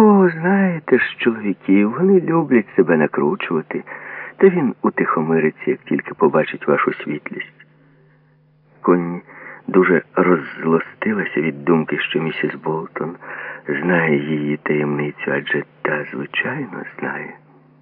О, знаєте ж, чоловіків, вони люблять себе накручувати, та він утихомириться, як тільки побачить вашу світлість. Конні дуже роззлостилася від думки, що місіс Болтон знає її таємницю, адже та, звичайно, знає.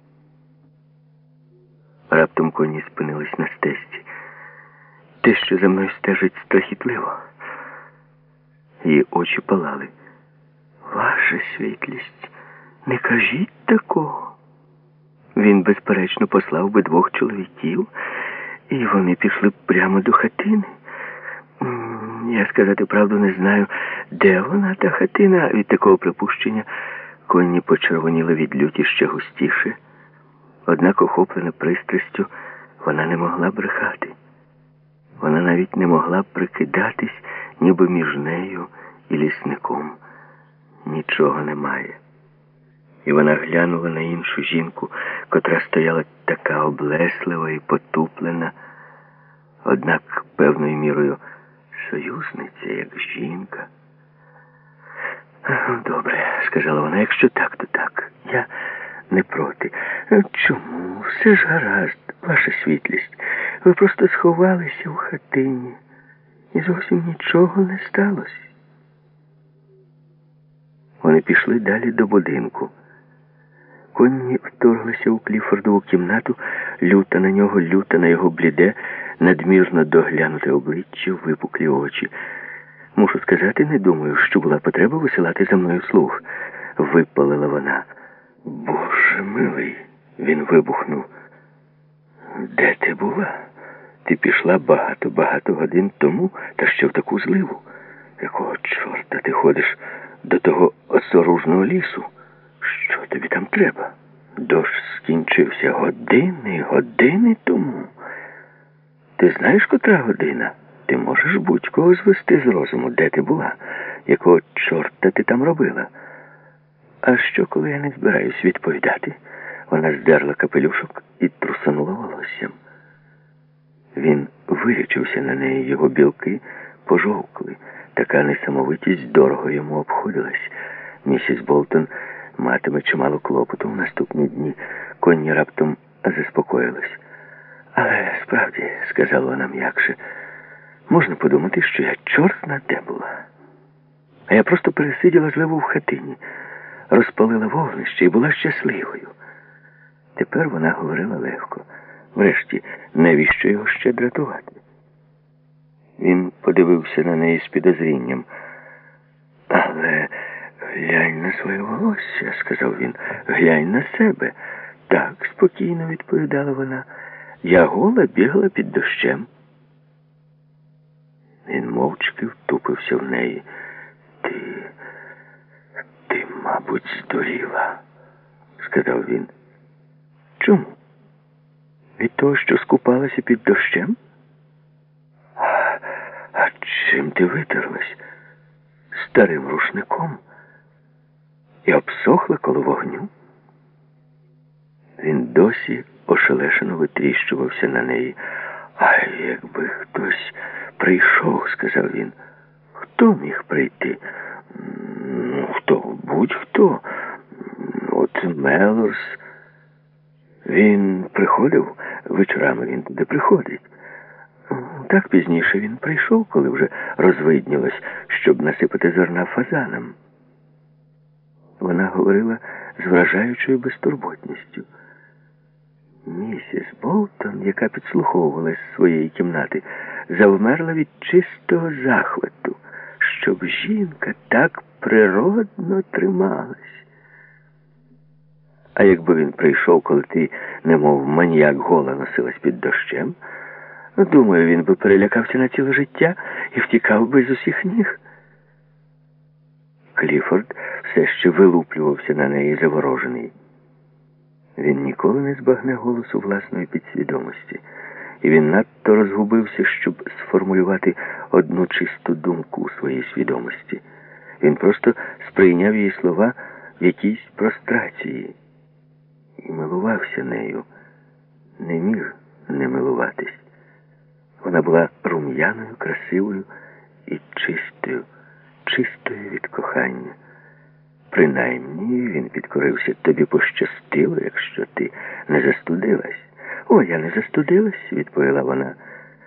Раптом Конні спинилась на стежці. Те, що за мною стежить, страхітливо. Її очі палали. Ваша світлість, не кажіть такого. Він, безперечно, послав би 2 чоловіків, і вони пішли б прямо до хатини. Я, сказати правду, не знаю, де вона, та хатина. Від такого припущення Конні почервоніли від люті ще густіше. Однак, охоплена пристрастю, вона не могла брехати. Вона навіть не могла прикидатись, ніби між нею і лісником нічого немає. І вона глянула на іншу жінку, котра стояла така облеслива і потуплена, однак певною мірою союзниця, як жінка. Добре, сказала вона, якщо так, то так. Я не проти. Чому? Все ж гаразд, ваша світлість. Ви просто сховалися в хатині, і зовсім нічого не сталося. Вони пішли далі до будинку. Конні вторглися у Кліфордову кімнату, люта на нього, люта на його бліде, надмірно доглянуте обличчя, випуклі очі. Мушу сказати, не думаю, що була потреба висилати за мною слуг. Випалила вона. Боже милий, він вибухнув. Де ти була? Ти пішла багато годин тому, та ще в таку зливу. Якого чорта ти ходиш до того осоружного лісу? Що тобі там треба? Дощ скінчився години тому. Ти знаєш, котра година? Ти можеш будь-кого звести з розуму. Де ти була? Якого чорта ти там робила? А що, коли я не збираюсь відповідати? Вона здерла капелюшок і трусанула волоссям. Він вирячився на неї, його білки пожовкли. Така несамовитість дорого йому обходилась. Місіс Болтон матиме чимало клопоту в наступні дні. Конні раптом заспокоїлась. Але справді, сказала вона м'якше, можна подумати, що я чорт-на де була. А я просто пересиділа зливу в хатині, розпалила вогнище і була щасливою. Тепер вона говорила легко. Врешті, навіщо його ще дратувати? Він подивився на неї з підозрінням. Але глянь на своє волосся, сказав він. Глянь на себе. Так, спокійно відповідала вона. Я гола бігала під дощем. Він мовчки втупився в неї. Ти, мабуть, здуріла, сказав він. Чому? Від того, що скупалася під дощем? А чим ти витерлась? Старим рушником? І обсохла коло вогню? Він досі ошелешено витріщувався на неї. А якби хтось прийшов, сказав він. Хто міг прийти? Хто? Будь-хто. От Мелорс. Він приходив, вечорами він туди приходить. Так пізніше він прийшов, коли вже розвиднілось, щоб насипати зерна фазанам. Вона говорила з вражаючою безтурботністю. Місіс Болтон, яка підслуховувала з своєї кімнати, завмерла від чистого захвату, щоб жінка так природно трималась. А якби він прийшов, коли ти, немов маніяк, гола носилась під дощем, думаю, він би перелякався на ціле життя і втікав би з усіх ніг. Кліфорд все ще вилуплювався на неї заворожений. Він ніколи не збагне голосу власної підсвідомості, і він надто розгубився, щоб сформулювати одну чисту думку у своїй свідомості. Він просто сприйняв її слова в якійсь прострації і милувався нею, не міг не милуватись. Вона була рум'яною, красивою і чистою від кохання. Принаймні, він підкорився, тобі пощастило, якщо ти не застудилась. О, я не застудилась, відповіла вона.